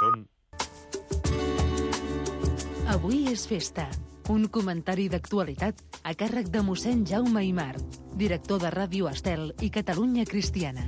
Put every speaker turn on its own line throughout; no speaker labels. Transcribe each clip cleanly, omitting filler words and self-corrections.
són...
Avui és festa. Un comentari d'actualitat a càrrec de mossèn Jaume Aymar, director de Ràdio Estel i Catalunya Cristiana.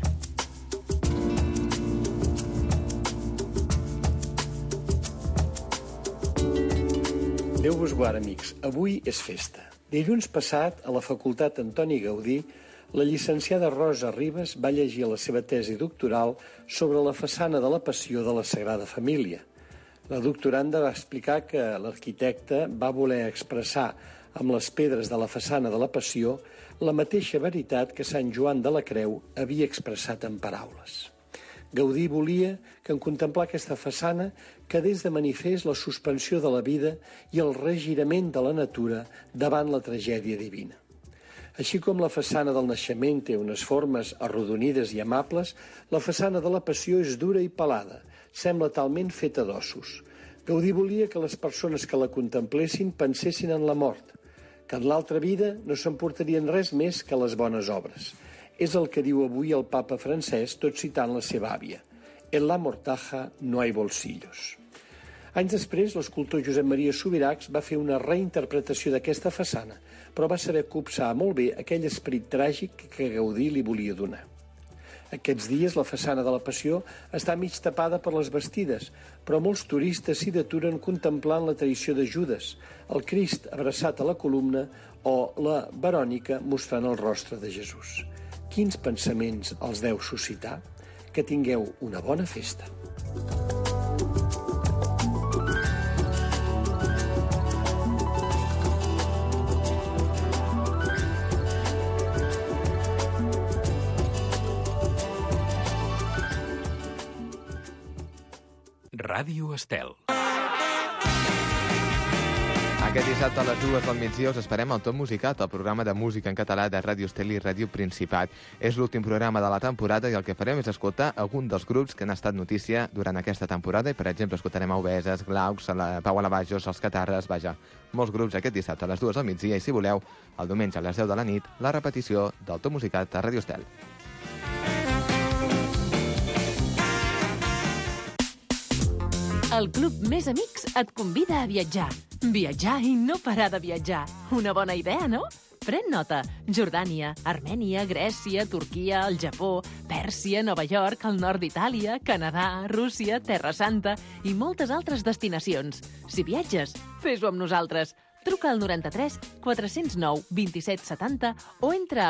Déu vos guard, amics. Avui és festa. Dilluns passat, a la Facultat Antoni Gaudí, la llicenciada Rosa Ribas va llegir la seva tesi doctoral sobre la façana de la Passió de la Sagrada Família. La doctoranda va explicar que l'arquitecte va voler expressar amb les pedres de la façana de la Passió la mateixa veritat que Sant Joan de la Creu havia expressat en paraules. Gaudí volia que en contemplar aquesta façana quedés de manifest la suspensió de la vida i el regirament de la natura davant la tragèdia divina. Així com la façana del naixement té unes formes arrodonides i amables, la façana de la Passió és dura i pelada, sembla talment feta d'ossos. Gaudí volia que les persones que la contemplessin pensessin en la mort, que en l'altra vida no s'emportarien res més que les bones obres. És el que diu avui el papa francès, tot citant la seva àvia. En la mortaja no hay bolsillos. Anys després, l'escultor Josep Maria Subirachs va fer una reinterpretació d'aquesta façana, però va saber copsar molt bé aquell esperit tràgic que Gaudí li volia donar. Aquests dies la façana de la Passió està mig tapada per les bastides, però molts turistes s'hi deturen contemplant la traïció de Judes, el Crist abraçat a la columna o la Verònica mostrant el rostre de Jesús. Quins pensaments els deu suscitar? Que tingueu una bona festa.
Ràdio Estel.
Aquest dissabte a les 2 del migdia us esperem al Tot Musicat, el programa de música en català de Ràdio Estel i Ràdio Principat. És l'últim programa de la temporada i el que farem és escoltar algun dels grups que han estat notícia durant aquesta temporada i, per exemple, escoltarem a Obeses, Glaucs, Pau Alabajos, els Catarres, vaja, molts grups aquest dissabte a les 2 del migdia i, si voleu, el diumenge a les 10 de la nit, la repetició del Tot Musicat a Ràdio Estel.
El Club Més Amics et convida a viatjar. Viatjar i no parar de viatjar. Una bona idea, no? Pren nota. Jordània, Armènia, Grècia, Turquia, el Japó, Pèrsia, Nova York, el nord d'Itàlia, Canadà, Rússia, Terra Santa i moltes altres destinacions. Si viatges, fes-ho amb nosaltres. Truca al 93 409 27 70 o entra a